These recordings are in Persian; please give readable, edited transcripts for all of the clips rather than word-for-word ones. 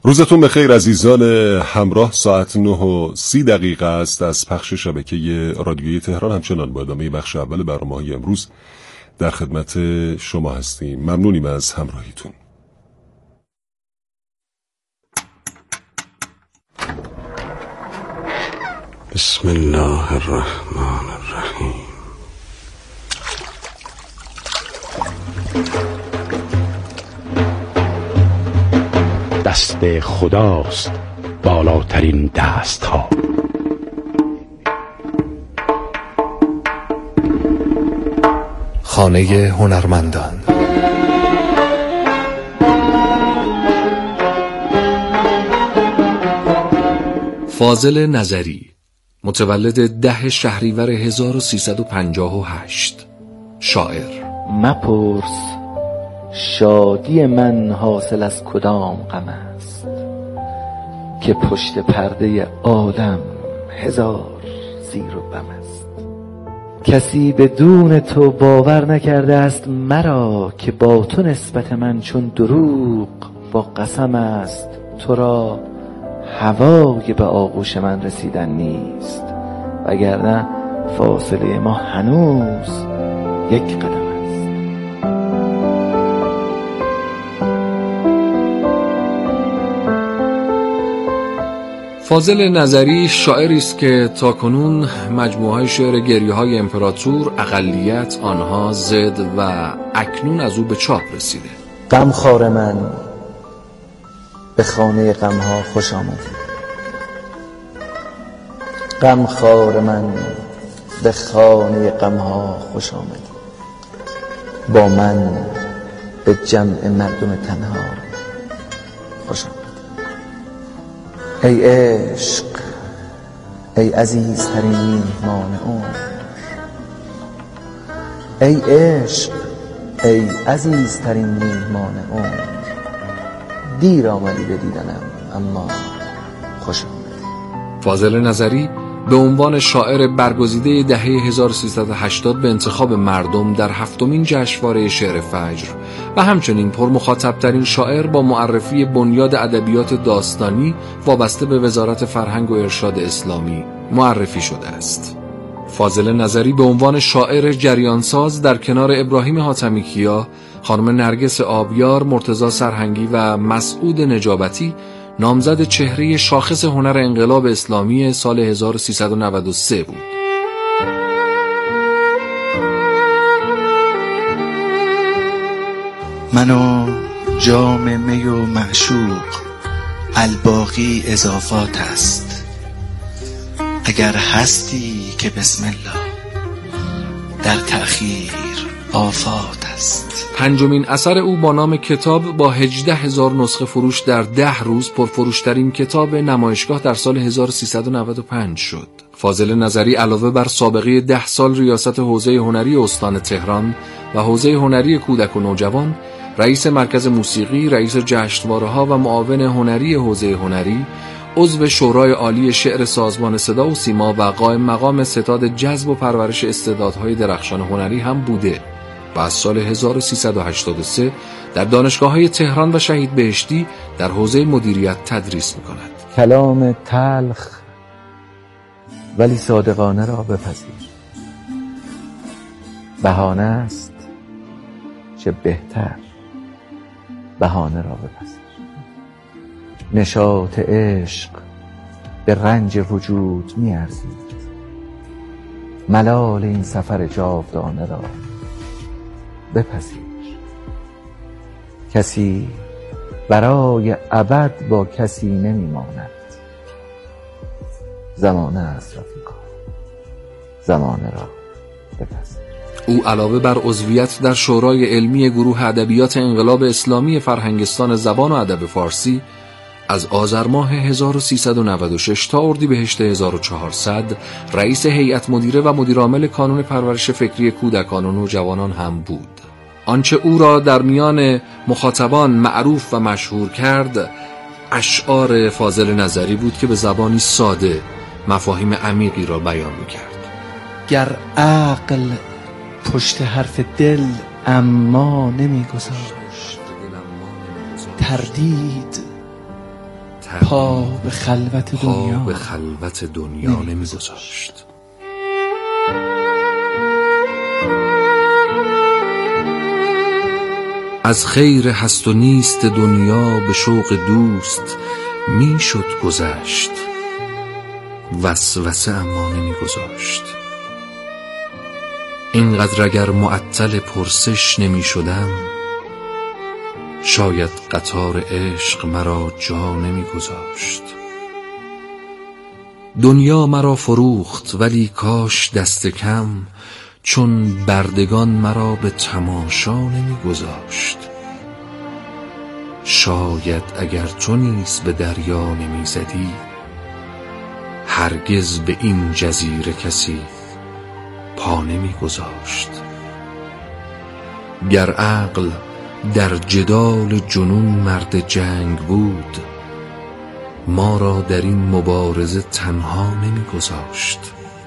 روزتون بخیر عزیزان همراه. ساعت 9:30 است از پخش شبکه رادیویی تهران. همچنان با ادامه بخش اول برنامه‌های امروز در خدمت شما هستیم. ممنونیم از همراهیتون. بسم الله الرحمن الرحیم. دست خداست بالاترین دست ها. خانه هنرمندان. فاضل نظری، متولد 10 شهریور 1358، شاعر. مپرس شادی من حاصل از کدام غم است، که پشت پرده عالم هزار زیر و بم است. کسی بدون تو باور نکرده است مرا، که با تو نسبت من چون دروغ با قسم است. تو را هوای به آغوش من رسیدن نیست، وگرنه فاصله ما هنوز یک قدم است. فاضل نظری شاعری است که تاکنون مجموعه شعر گریه‌های امپراتور، اقلیت، آنها، ضد و اکنون از او به چاپ رسیده. غمخوار من به خانه غمها خوش آمدی. غمخوار من به خانه غمها خوش آمدی. با من به جمع مردم تنها خوش آمدی. ای عشق، ای عزیزترین میهمان عمر. ای عشق، ای عزیزترین میهمان عمر. دیر آمدی به دیدنم اما خوش آمدی. فاضل نظری به عنوان شاعر برگزیده دهه 1380 به انتخاب مردم در 7مین جشنواره شعر فجر و همچنین پرمخاطب‌ترین شاعر با معرفی بنیاد ادبیات داستانی وابسته به وزارت فرهنگ و ارشاد اسلامی معرفی شده است. فاضل نظری به عنوان شاعر جریانساز در کنار ابراهیم حاتمی‌کیا، خانم نرگس آبیار، مرتضی سرهنگی و مسعود نجابتی نامزد چهره شاخص هنر انقلاب اسلامی سال 1393 بود. من و جام می و معشوق، الباقی اضافات است. اگر هستی که بسم الله، در تأخیر آفات است. 5مین اثر او با نام کتاب با 18,000 نسخه فروش در 10 روز پرفروشترین کتاب نمایشگاه در سال 1395 شد. فاضل نظری علاوه بر سابقه 10 سال ریاست حوزه هنری استان تهران و حوزه هنری کودک و نوجوان، رئیس مرکز موسیقی، رئیس جشنواره‌ها و معاون هنری حوزه هنری، عضو شورای عالی شعر سازمان صدا و سیما و قائم مقام ستاد جذب و پرورش استعدادهای درخشان هنری هم بوده و از سال 1383 در دانشگاه‌های تهران و شهید بهشتی در حوزه مدیریت تدریس می‌کند. کلام تلخ ولی صادقانه را بپذیر. بهانه است چه بهتر بهانه را بپذیر. نشاط عشق به رنج وجود می‌ارزید. ملال این سفر جاودانه را بپذیر. کسی برای ابد با کسی نمی‌ماند. زمانه است رفیقا، زمانه را بپذیر. او علاوه بر عضویت در شورای علمی گروه ادبیات انقلاب اسلامی فرهنگستان زبان و ادب فارسی، از آذر ماه 1396 تا اردیبهشت 1400 رئیس هیئت مدیره و مدیرعامل کانون پرورش فکری کودکان و نوجوانان هم بود. آنچه او را در میان مخاطبان معروف و مشهور کرد، اشعار فاضل نظری بود که به زبانی ساده مفاهیم عمیقی را بیان می‌کرد. گر عقل پشت حرف دل اما نمی‌گذاشت، تردید پا به خلوت دنیا نمی‌گذاشت. از خیر هست و نیست دنیا به شوق دوست میشد گذشت، وسوسه اما نمیگذاشت. اینقدر اگر معطل پرسش نمیشدم، شاید قطار عشق مرا جا نمیگذاشت. دنیا مرا فروخت ولی کاش دست کم، چون بردگان مرا به تماشا نمیگذاشت. شاید اگر تو نیز به دریا نمیزدی، هرگز به این جزیره کسی پا نمیگذاشت. گر عقل در جدال جنون مرد جنگ بود، ما را در این مبارزه تنها نمیگذاشت.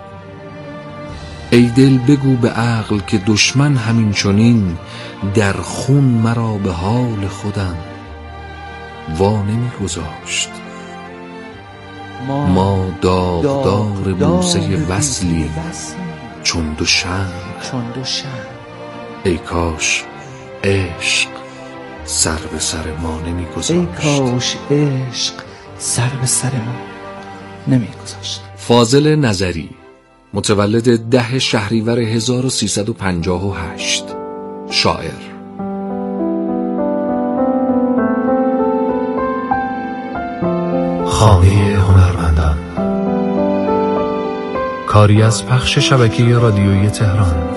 ای دل بگو به عقل که دشمن همین چنین، در خون مرا به حال خودم وا نمیگذاشت. ما داغدار بوسه وصلی چون دو شمع، ای کاش عشق سر به سر ما نمیگذاشت. فاضل نظری، متولد 10 شهریور 1358، شاعر. خانه هنرمندان، کاری از پخش شبکه رادیویی تهران.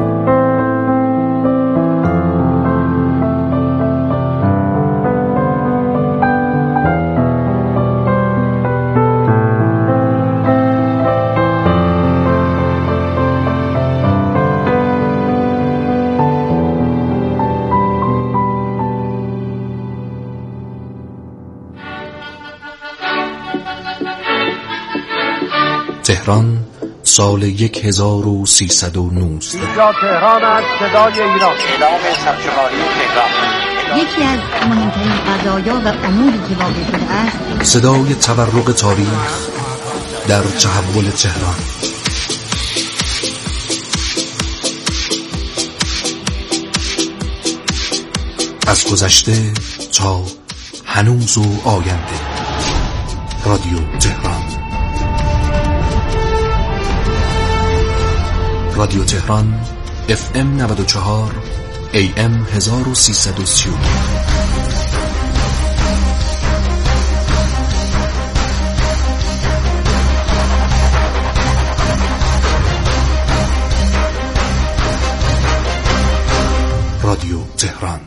تهران سال 1319. اینجا تهران است، صدای ایران. اعلام سرشماری تهران. یکی از مهمترین قضایا و اموری که واقع شده است، صدای تورق تاریخ در تحول تهران. از گذشته تا هنوز و آینده. رادیو تهران. رادیو تهران FM 94 AM 1330. رادیو تهران.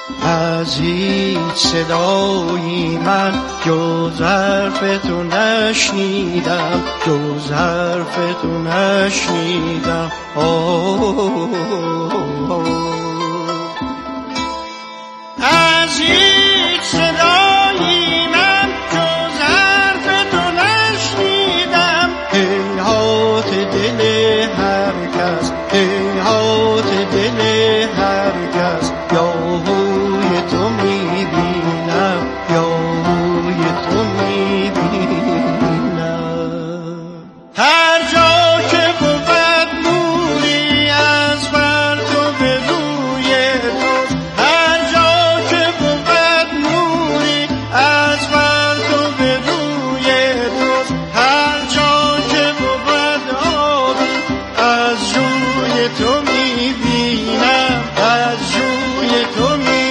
از هیچ صدایی من جز حرف تو نشنیدم، جز حرف تو نشنیدم. از هیچ صدایی من جز حرف تو نشنیدم. هیهات دل هر کس، هیهات دل هر کس، یا هوی تو میبینم، یا هوی تو میبینم. هر جا که بود نوری از بر تو به روی توست، هر جا که بود نوری از بر تو به روی توست، هر جا که بود آبی از جوی تو میبینم، از جوی تو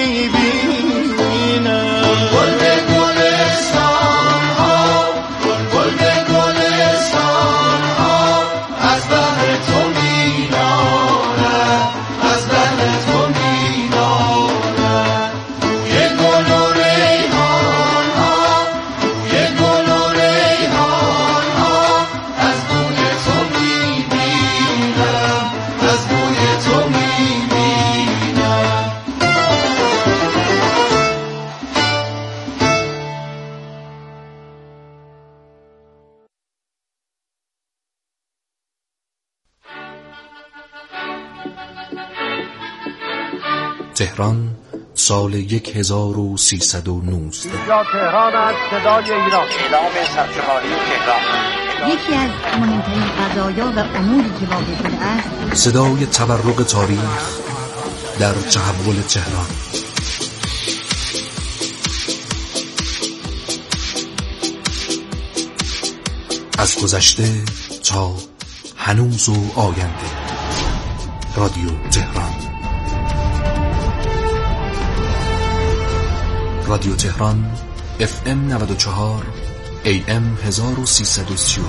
میبینم. گل به گلستان ها، گل به گلستان ها، از بهر تو می‌نالد، از بهر تو می‌نالد. بوی گل و ریحان ها، بوی گل و ریحان ها، از بوی تو می‌بینم، از بوی تو می‌بینم. تهران سال 1319. یا تهران از صدای ایران، اعلام سرشماری تهران. یکی از مهمترین قضایا و اموری که واقع شده است صدای تبرق تاریخ در تحول تهران. از گذشته تا هنوز و آینده. رادیو تهران. رادیو تهران FM 94 AM 1330.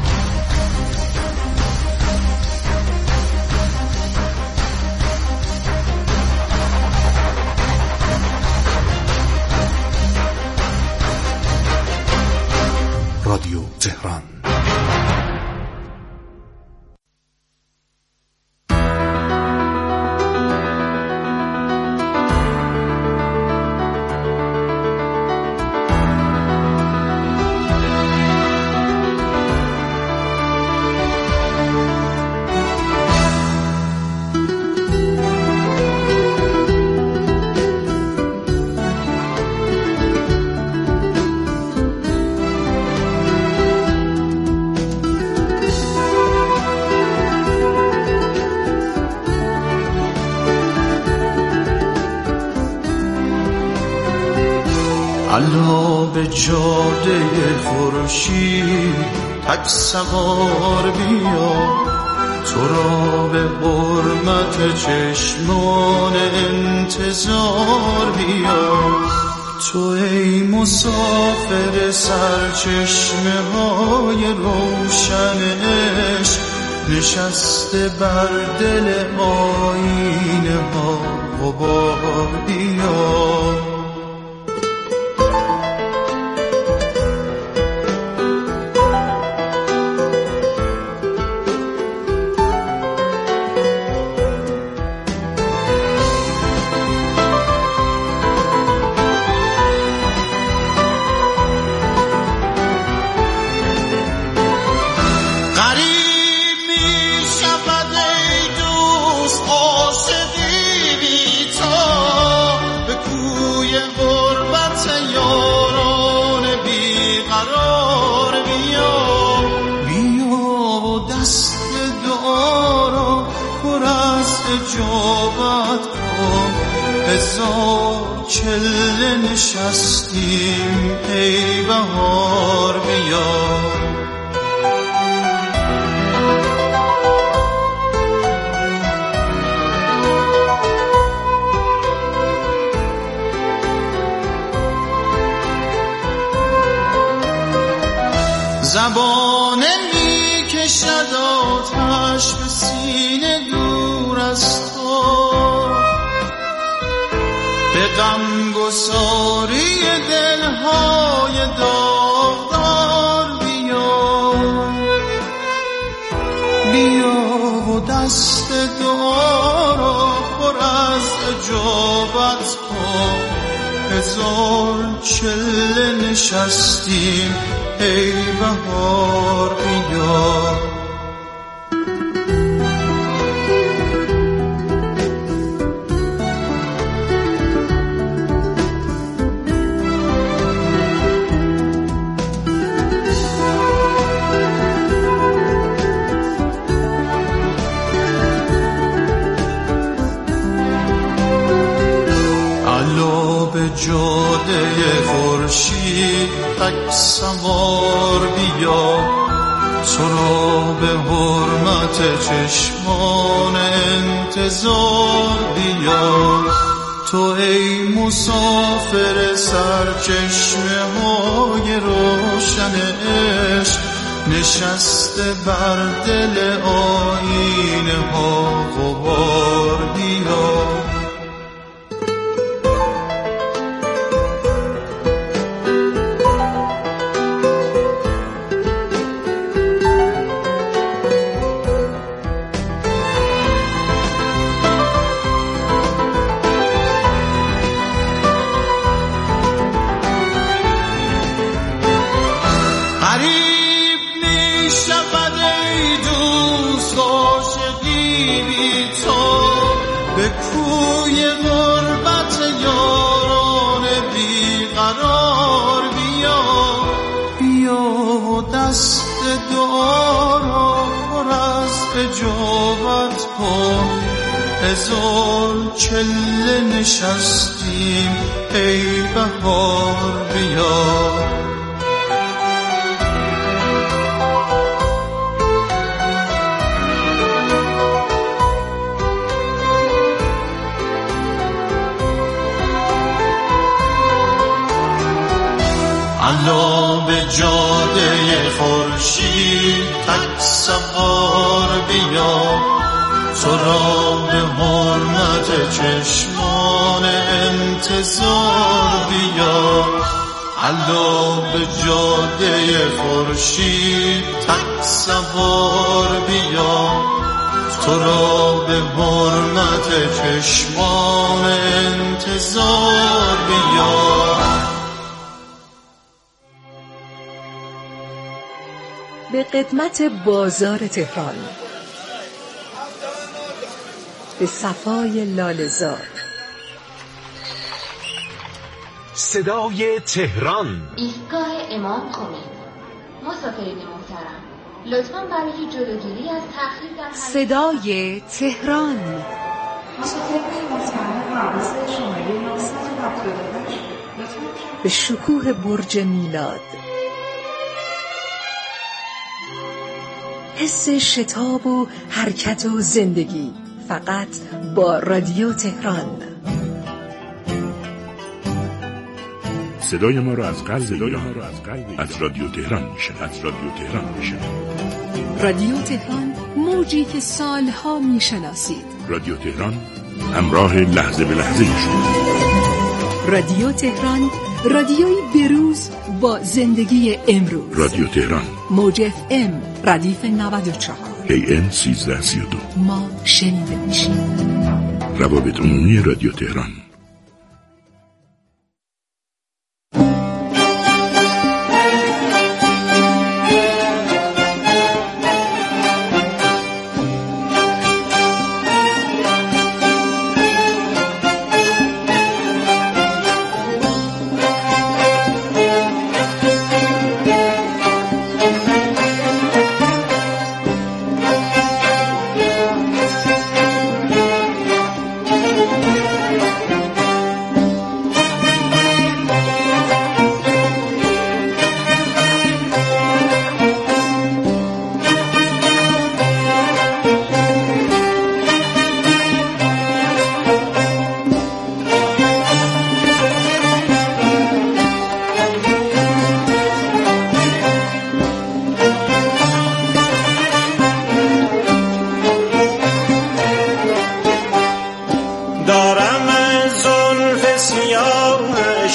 رادیو تهران. الا به جاده خورشید تک سوار بیا، تو را به حرمت چشمان انتظار بیا. تو ای مسافر سرچشمه های روشن عشق، نشسته بر دل آینه ها غبار بیا. اجابت کن، هزار چله نشستیم ای بهار بیا. زبانه می کشد آتش به سینه دور از تو، به به غمگساری دلهای داغدار بیا، بیا و دست دعا را پر از اجابت کن. هزار چله نشستیم ای بهار بیا. جاده خورشید تک سوار بیا، تو را به حرمت چشمان انتظار بیا. تو ای مسافر سرچشمه های روشن عشق، نشسته بر دل آینه ها غبار بیا. اجابت کن. هزار چله نشستیم ای بهار بیا. الا به جاده خورشید تک سوار بیا، تو را به حرمت چشمان انتظار بیا. الا به جاده خورشید تک سوار بیا، تو را به حرمت چشمان انتظار بیا. به قدمت بازار تهران، به صفای لاله‌زار، صدای تهران، ایستگاه امام خمینی. مسافرین محترم، لطفاً برای جلوگیری از تأخیر در صدای تهران. مسافرین محترم، حواس شماره 978 به شکوه برج میلاد، حس شتاب و حرکت و زندگی، فقط با رادیو تهران. صدای ما را از قلب ایران از رادیو تهران میشنوید. رادیو تهران، موجی که سالها میشناسید. رادیو تهران، همراه لحظه به لحظه شما. رادیو تهران، رادیوی بروز با زندگی امروز. رادیو تهران، موج FM ردیف 94 AM 1332. ما شنیده میشیم. روابط عمومی رادیو تهران.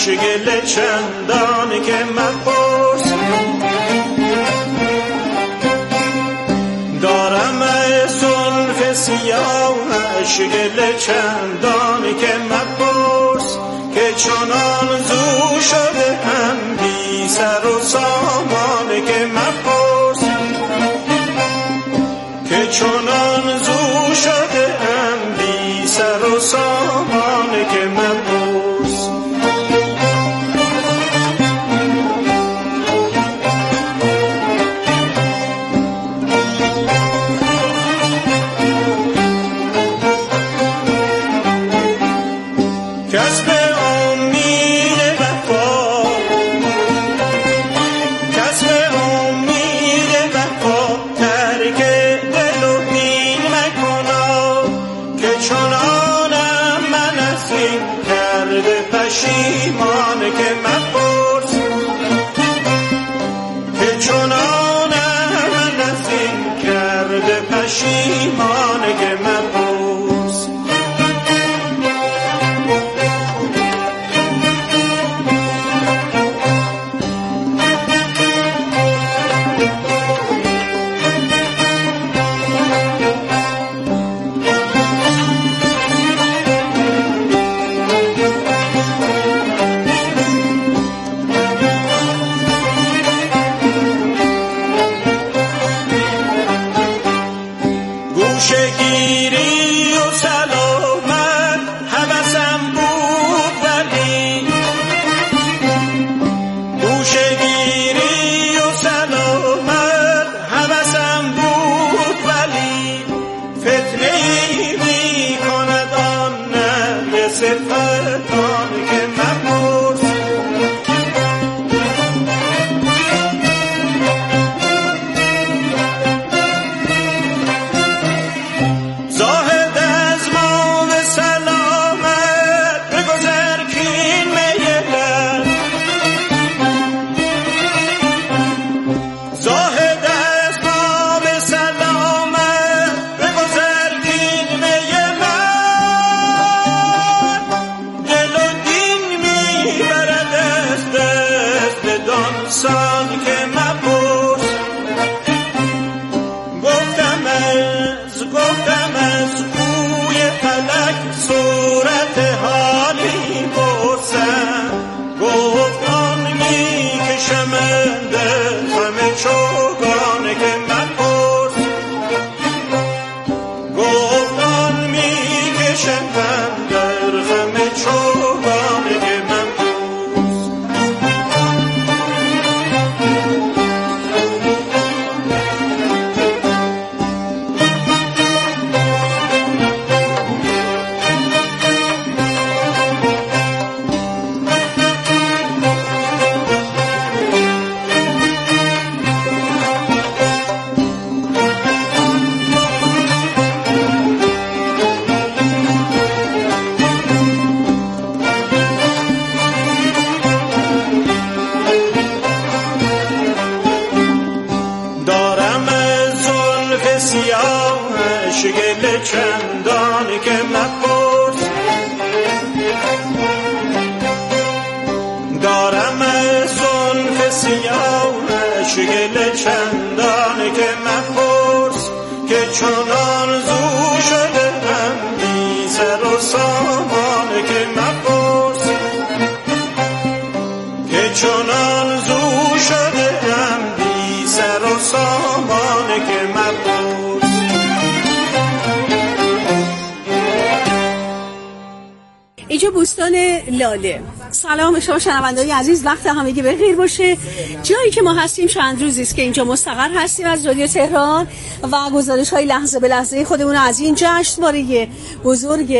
گل چندان که مپرس، دارم زلف سیاهش گل چندان که مپرس، که چنان زو شده هم بی سر و سامان که مپرس، که چنان زو شده هم بی سر و سامان که مپرس. پشیمان که مپرس، که چنان من از این کرده پشیمان که مپرس. اینجا بوستان لاله. سلام شما شنوندگان عزیز، وقت همگی بخیر باشه. جایی که ما هستیم چند روزی است که اینجا مستقر هستیم از رادیو تهران و گزارش‌های لحظه به لحظه خودمون از این جشنواره بزرگ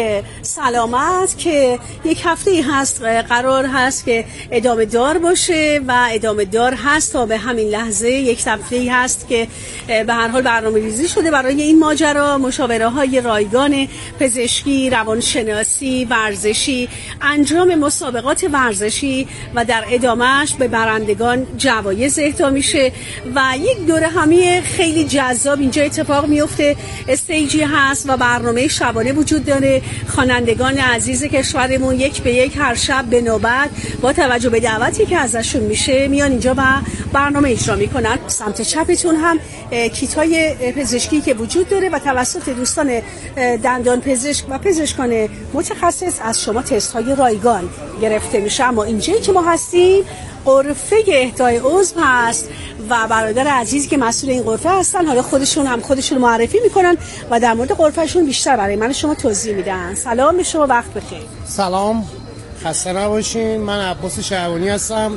سلامت که یک هفته هست قرار هست که ادامه دار باشه و ادامه دار هست تا به همین لحظه. یک هفته هست که به هر حال برنامه‌ریزی شده برای این ماجرا. مشاوره‌های رایگان پزشکی، روانشناسی، ورزشی پزشکی، انجام مسابقات ورزشی و در ادامهش به برندگان جوایز اهدا میشه و یک دوره همی خیلی جذاب اینجا اتفاق میفته. استیجی هست و برنامه شبانه وجود داره. خوانندگان عزیز کشورمون یک به یک هر شب به نوبت با توجه به دعوتی که ازشون میشه میان اینجا و برنامه اجرا میکنن. سمت چپتون هم کیت‌های پزشکی که وجود داره و توسط دوستان دندان پزشک و پزشکان متخصص از شما تست‌های رایگان گرفته میشه. اما اینجایی که ما هستیم غرفه اهدای عضو هست و برادر عزیزی که مسئول این غرفه هستن حالا خودشون معرفی میکنن و در مورد غرفهشون بیشتر برای من شما توضیح میدن. سلام به شما، وقت بخیر. سلام، خسته نباشین. من عباس شعبانی هستم،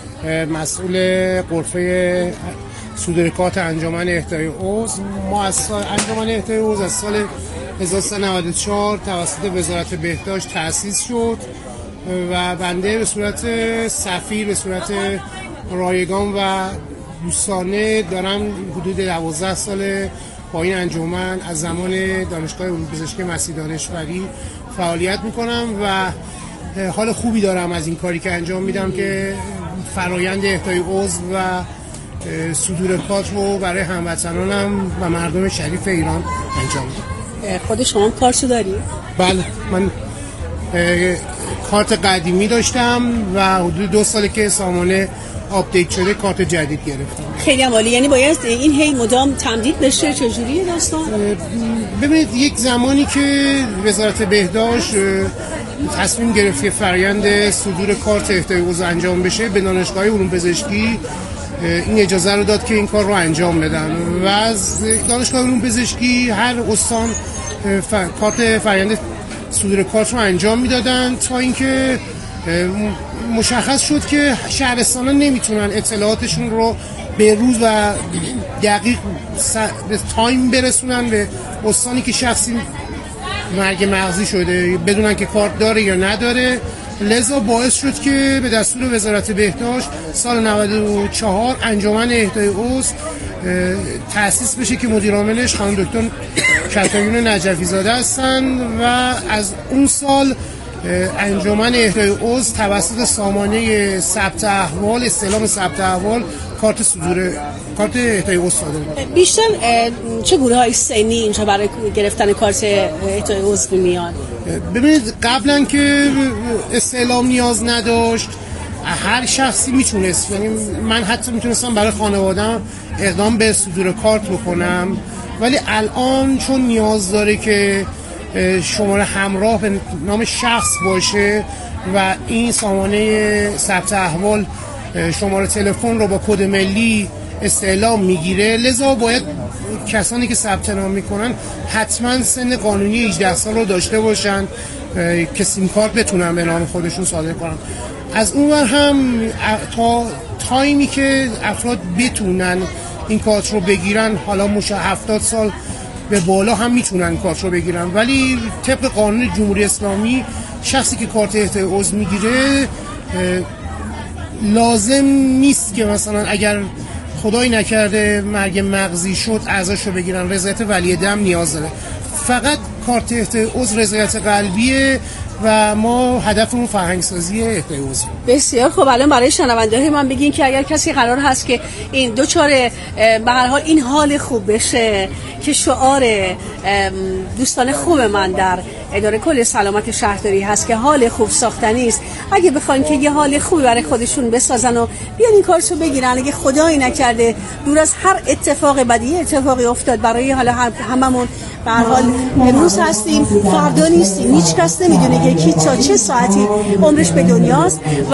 مسئول غرفه صدورکارت انجمن اهدای عضو. ما از انجمن اهدای عضو از سال 1394 توسط وزارت بهداشت تأسیس شد و بنده به صورت سفیر، به صورت رایگان و دوستانه دارم حدود 12 سال با این انجمن از زمان دانشگاه علوم پزشکی مسیح دانشوری فعالیت میکنم و حال خوبی دارم از این کاری که انجام میدم که فرایند اهدای عضو و صدورکارت رو برای هموطنانم و مردم شریف ایران انجام میدم. خود شما کارتو داری؟ بله، من کارت قدیمی داشتم و حدود 2 ساله که سامانه آپدیت شده کارت جدید گرفتم. خیلی عالی. یعنی باید این هی مدام تمدید بشه؟ چجوریه داستان؟ ببینید، یک زمانی که وزارت بهداشت تصمیم گرفت که فرآیند صدور کارت اهدای عضو انجام بشه، به دانشگاه علوم پزشکی این اجازه رو داد که این کار رو انجام بدن و از دانشگاه علوم پزشکی هر استان کارت فرآیند صدور کارت رو انجام میدادن تا اینکه مشخص شد که شهرستان‌ها نمیتونن اطلاعاتشون رو به روز و دقیق به تایم برسونن به استانی که شخصی مرگ مغزی شده بدونن که کارت داره یا نداره. لذا باعث شد که به دستور وزارت بهداشت سال 94 انجمن اهدای عضو تأسیس بشه که مدیر عاملش خانم دکتر کتایون نجفی زاده هستن و از اون سال انجمن اهدای عضو توسط سامانه ثبت احوال، استعلام ثبت احوال، کارت اهدای عضو صادر می‌کنه. بیشتر چه گروه‌های سنی اینجا برای گرفتن کارت اهدای عضو میان؟ ببینید، قبلا که استعلام نیاز نداشت هر شخصی میتونست، یعنی من حتی میتونستم برای خانواده‌ام اقدام به صدور کارت بکنم، ولی الان چون نیاز داره که شماره همراه به نام شخص باشه و این سامانه ثبت احوال شماره تلفن رو با کد ملی استعلام میگیره، لذا باید کسانی که ثبت نام میکنن حتما سن قانونی 18 سال رو داشته باشن که سیم کارت بتونن به نام خودشون صادر کنن. از اون ور هم تا تایمی که افراد بتونن این کارت رو بگیرن، حالا 70 سال به بالا هم میتونن کارت رو بگیرن، ولی طبق قانون جمهوری اسلامی شخصی که کارت اهدای عضو میگیره لازم نیست که مثلا اگر خدایی نکرده مرگ مغزی شد اعضاشو بگیرن، رضایت ولی دم نیاز داره. فقط کارت اهدای عضو رضایت قلبیه و ما هدفمون فرهنگسازی اهدای عضو. بسیار خب. الان برای شنونده‌های من بگین که اگر کسی قرار هست که این دوچار به هر حال این حال خوب بشه که شعار دوستان خوب من در اداره کل سلامت شهرداری هست که حال خوب ساختنی است، اگه بخواین که یه حال خوبی برای خودشون بسازن و بیان این کارشو بگیرن، اگه خدایی نکرده دور از هر اتفاق بدی اتفاقی افتاد برای حالا هممون، به هر حال امروز هستیم فردا نیستیم، هیچ کس نمیدونه که کی تا چه ساعتی عمرش به دنیاست و